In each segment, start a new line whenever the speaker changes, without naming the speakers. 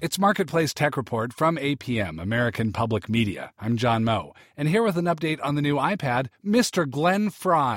It's Marketplace Tech Report from APM, American Public Media. I'm John Moe, and here with an update on the new iPad, Mr. Glenn Fry.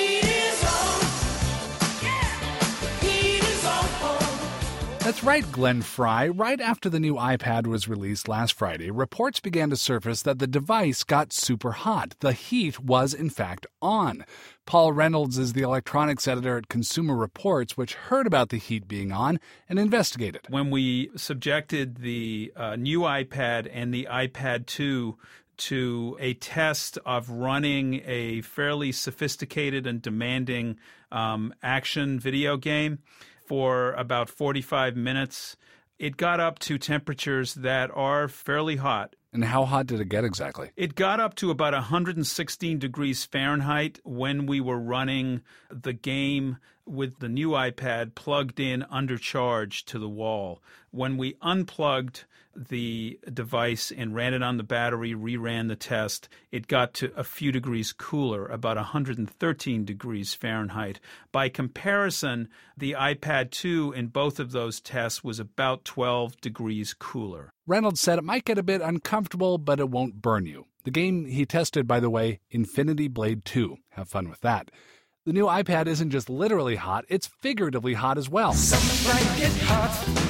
That's right, Glenn Fry. Right after the new iPad was released last Friday, reports began to surface that the device got super hot. The heat was, in fact, on. Paul Reynolds is the electronics editor at Consumer Reports, which heard about the heat being on and investigated.
When we subjected the new iPad and the iPad 2 to a test of running a fairly sophisticated and demanding action video game for about 45 minutes, it got up to temperatures that are fairly hot.
And how hot did it get exactly?
It got up to about 116 degrees Fahrenheit when we were running the game with the new iPad plugged in undercharged to the wall. When we unplugged the device and ran it on the battery, reran the test, it got to a few degrees cooler, about 113 degrees Fahrenheit. By comparison, the iPad 2 in both of those tests was about 12 degrees cooler.
Reynolds said it might get a bit uncomfortable, but it won't burn you. The game he tested, by the way, Infinity Blade 2. Have fun with that. The new iPad isn't just literally hot, it's figuratively hot as well.
Some like it hot,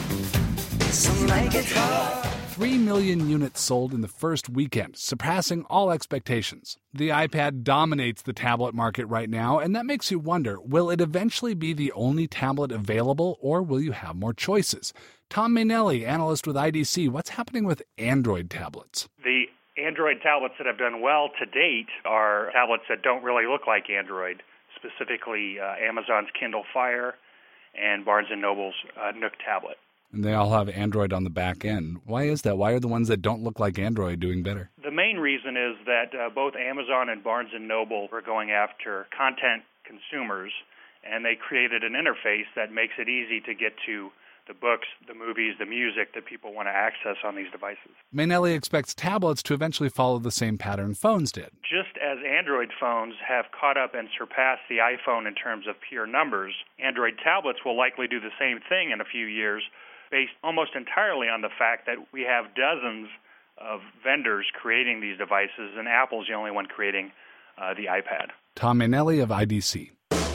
some like it hot.
3 million units sold in the first weekend, surpassing all expectations. The iPad dominates the tablet market right now, and that makes you wonder, will it eventually be the only tablet available, or will you have more choices? Tom Mainelli, analyst with IDC, what's happening with Android tablets?
The Android tablets that have done well to date are tablets that don't really look like Android, specifically Amazon's Kindle Fire and Barnes & Noble's Nook tablet.
And they all have Android on the back end. Why is that? Why are the ones that don't look like Android doing better?
The main reason is that both Amazon and Barnes & Noble were going after content consumers, and they created an interface that makes it easy to get to the books, the movies, the music that people want to access on these devices.
Mainelli expects tablets to eventually follow the same pattern phones did.
Just as Android phones have caught up and surpassed the iPhone in terms of pure numbers, Android tablets will likely do the same thing in a few years, based almost entirely on the fact that we have dozens of vendors creating these devices, and Apple's the only one creating the iPad.
Tom Mainelli of IDC.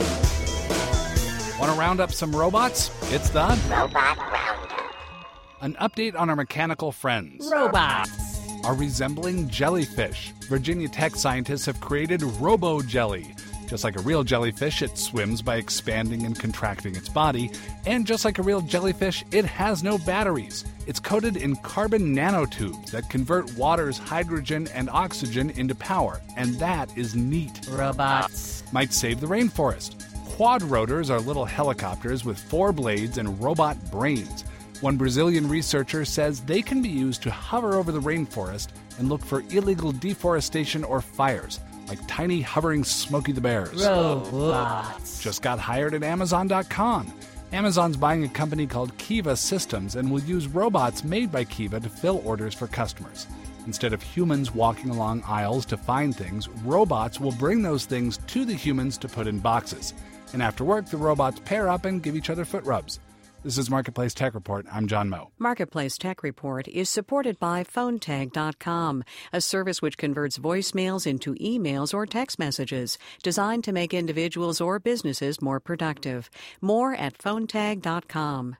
Want to round up some robots? It's the Robot Roundup. An update on our mechanical friends.
Robots
are resembling jellyfish. Virginia Tech scientists have created Robo-Jelly. Just like a real jellyfish, it swims by expanding and contracting its body. And just like a real jellyfish, it has no batteries. It's coated in carbon nanotubes that convert water's hydrogen and oxygen into power. And that is neat.
Robots
might save the rainforest. Quadrotors are little helicopters with 4 blades and robot brains. One Brazilian researcher says they can be used to hover over the rainforest and look for illegal deforestation or fires, like tiny hovering Smokey the Bears.
Robots
just got hired at Amazon.com. Amazon's buying a company called Kiva Systems and will use robots made by Kiva to fill orders for customers. Instead of humans walking along aisles to find things, robots will bring those things to the humans to put in boxes. And after work, the robots pair up and give each other foot rubs. This is Marketplace Tech Report. I'm John Moe.
Marketplace Tech Report is supported by PhoneTag.com, a service which converts voicemails into emails or text messages, designed to make individuals or businesses more productive. More at PhoneTag.com.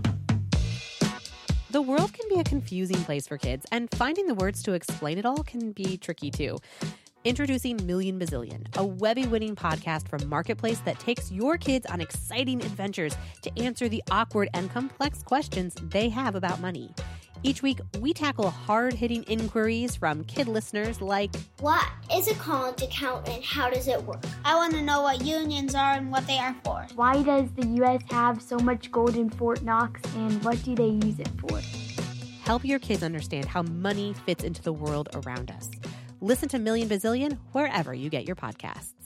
The world can be a confusing place for kids, and finding the words to explain it all can be tricky too. Introducing Million Bazillion, a Webby-winning podcast from Marketplace that takes your kids on exciting adventures to answer the awkward and complex questions they have about money. Each week, we tackle hard-hitting inquiries from kid listeners like,
what is a college account and how does it work?
I want to know what unions are and what they are for.
Why does the U.S. have so much gold in Fort Knox and what do they use it for?
Help your kids understand how money fits into the world around us. Listen to Million Bazillion wherever you get your podcasts.